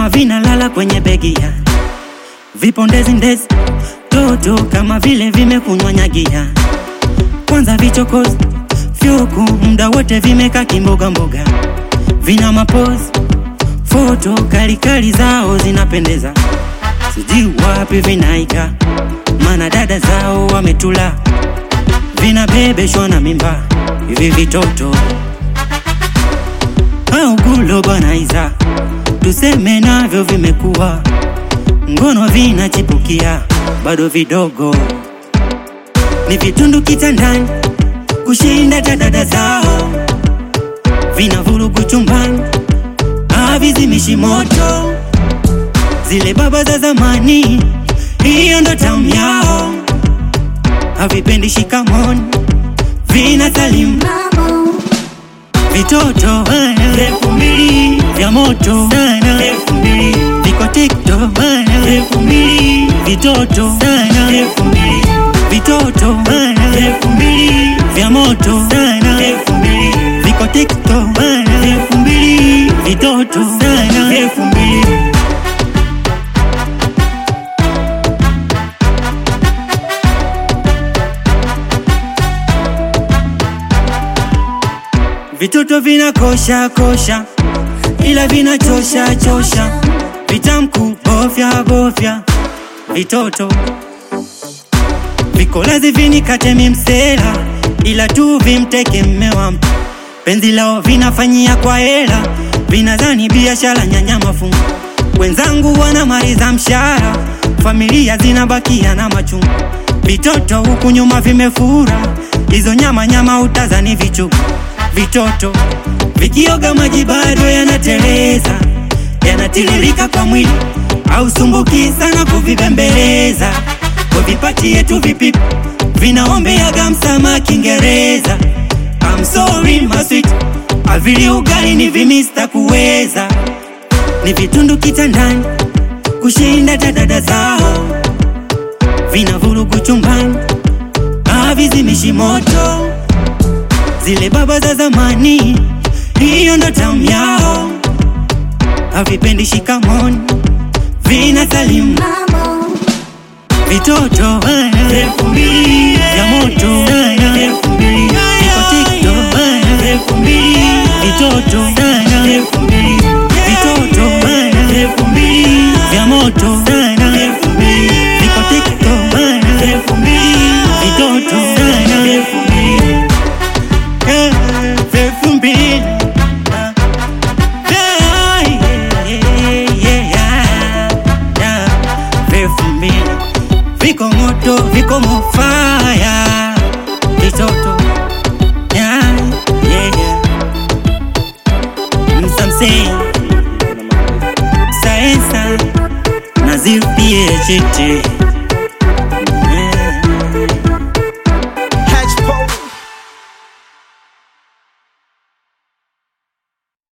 kama vinalala kwenye begi ya vipondezi ndezi toto kama vile vimekunywa nyagia. Kwanza vichokozi fyuku muda wote vimeka kimboga mboga. Vina mapozi foto kali zao zinapendeza. Sijui wapi vinaika mana dada zao wametula. Vina bebeshwa na mimba hivi vitoto au kulobanaiza. Tuseme navyo vimekuwa ngono vinachipukia bado vidogo. Ni vitundu kitandani kushinda dada zao. Vina vurugu chumbani havizimishi moto. Zile baba za zamani hiyo ndo tamu yao. Havipendi shikamoni vina salimu. Vitoto 2000 vya moto 2000 viko TikTok 2000 vitoto 2000 vitoto 2000 vya moto 2000 viko TikTok 2000 vitoto 2000. Vitoto vina kosha ila vina chosha. Vitamku bofya vitoto vikolazi vinikate mimsela ila tu vimteke mmewa mtu. Penzi lao vinafanyia kwa hela vinadhani biashara nyanya mafungu. Wenzangu wana mariza mshara familia zinabakia na machungu. Vitoto huku nyuma vimefura hizo nyama utazani vichuku. Vitoto vikioga maji bado yanateleza yanatiririka kwa mwili au sumbuki sana kuvibembeleza. Kuvipatie tu vipipi vinaombeaga msama Kiingereza. I'm sorry my sweet avili ugali ni vimista kuweza. Ni vitundu kitandani kushinda dada zao. Vina vurugu chumbani havizimishi moto. Zile baba za zamani hiyo ndo tamu yao. Havipendi shikamoni vina salimu. Vitoto 2000 vya moto 2000 viko TikTok 2000 vitoto 2000 vitoto 2000 vya moto 2000 viko TikTok 2000 vitoto 2000. Viko moto, viko mofaya vitoto Msamsei Saensa Nazir PHT